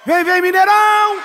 Vem, vem, Mineirão!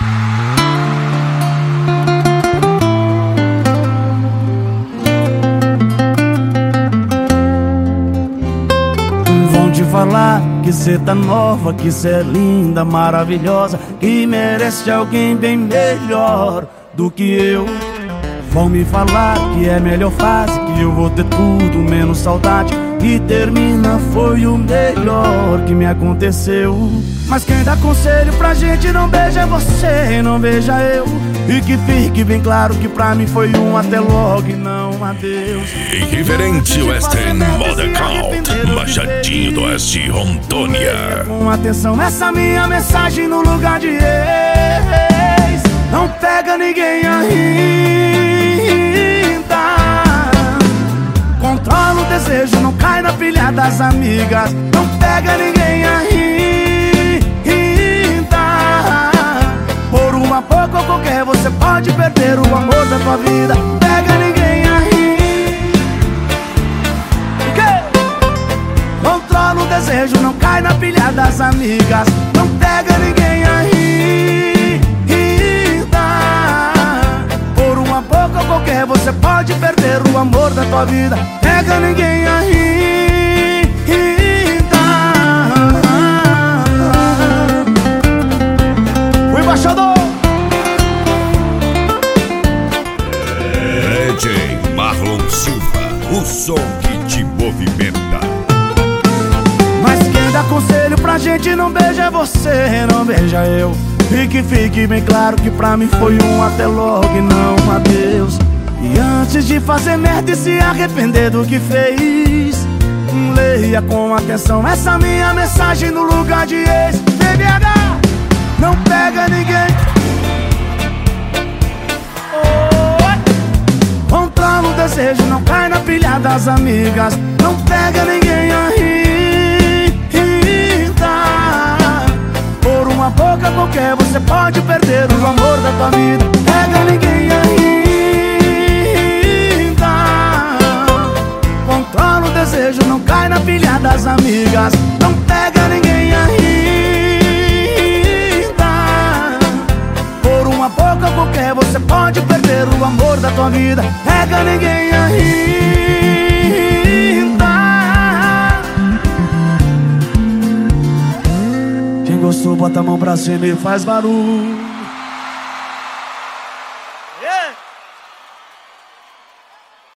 Vão te falar que cê tá nova, que cê é linda, maravilhosa, que merece alguém bem melhor do que eu. Vão me falar que é melhor fase, que eu vou ter tudo menos saudade, e termina foi o melhor que me aconteceu. Mas quem dá conselho pra gente não beija você, não beija eu. E que fique bem claro que pra mim foi um até logo e não adeus. Irreverente Western Modern Count, Machadinho do Oeste, Rondônia. Com atenção, essa minha mensagem no lugar de ex. Não pega ninguém ainda. Controla o desejo, não cai na pilha das amigas. Não pega ninguém ainda. Por uma pouco ou qualquer você pode perder o amor da tua vida. Pega ninguém ainda. Controla o desejo, não cai na pilha das amigas. Não pega ninguém ainda. Por uma pouco ou qualquer você pode perder o amor da tua vida. Pega ninguém ainda. O embaixador DJ Marlon Silva, o som que te movimenta. Mas quem dá conselho pra gente não beija você, não beija eu. E que fique bem claro que pra mim foi um até logo e não adeus. E antes de fazer merda e se arrepender do que fez, leia com atenção essa minha mensagem no lugar de ex. BBH, não pega ninguém. Controla o desejo, não cai na pilha das amigas. Não pega ninguém ainda. Por uma boca qualquer você pode perder o amor da tua vida. Pega ninguém ainda. Controla o desejo, não cai na pilha das amigas. Não pega ninguém ainda. Por uma boca qualquer você pode perder o amor da tua vida. Pega ninguém ainda. Quem gostou bota a mão pra cima e faz barulho.